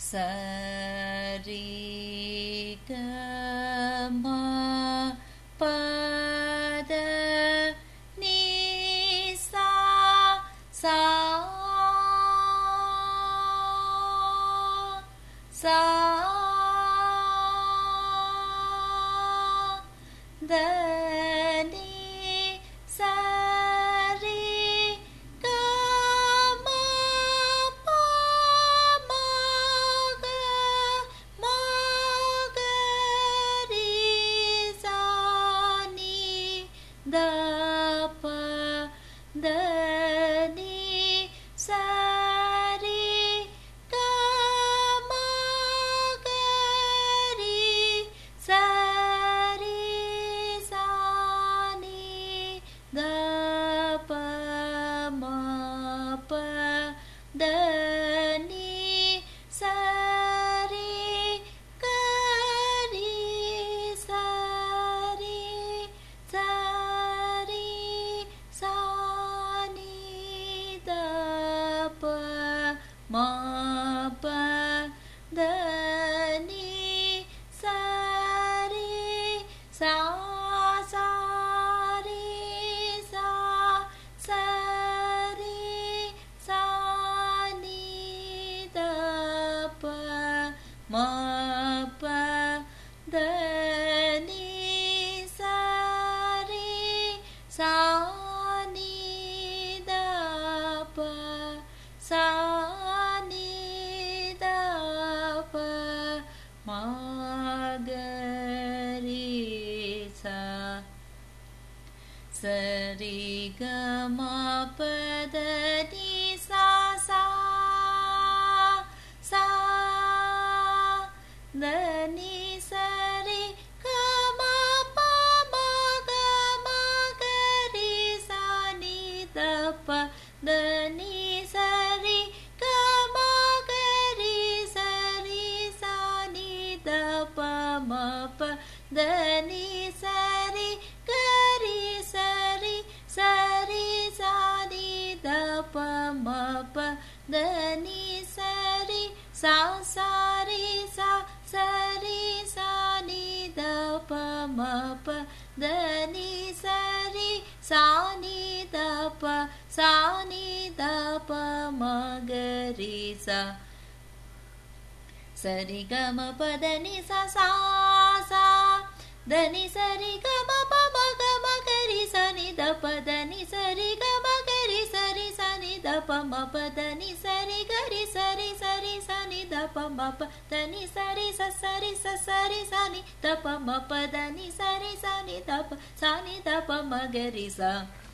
சரி கம பத நீ சா சா சா த நீ சரி கம ப மக மகரி சா நீ த ப த நீ சரி கம கரி சரி சா நீ த ப ம ப த நீ சரி கரி சரி சரி சா நீ த ப ம ப த நீ சரி சா சரி சா சரி சா நீ த ப ம ப த நீ சரி சா நீ த ப சா நீ த ப ம கரி சா சரி கம பத நீ சா சா சா த நீ சரி கம ப மக மகரி சா நீ த ப த நீ சரி கம கரி சரி சா நீ த ப ம ப த நீ சரி கரி சரி சரி சா நீ த ப ம ப த நீ சரி சா சரி சா சரி சா நீ த ப ம ப த நீ சரி சா நீ த ப சா நீ த ப ம கரி சா சரி கம பத நீ சா சா சா த நீ சரி கம ப மக மகரி சா நீ த ப த நீ சரி கம கரி சரி சா நீ த ப ம ப த நீ சரி கரி சரி சரி சா நீ த ப ம ப த நீ சரி ச சரி ச சரி சா நீ த ப ம ப த நீ சரி சா நீ த ப சா நீ த ப ம கரி சா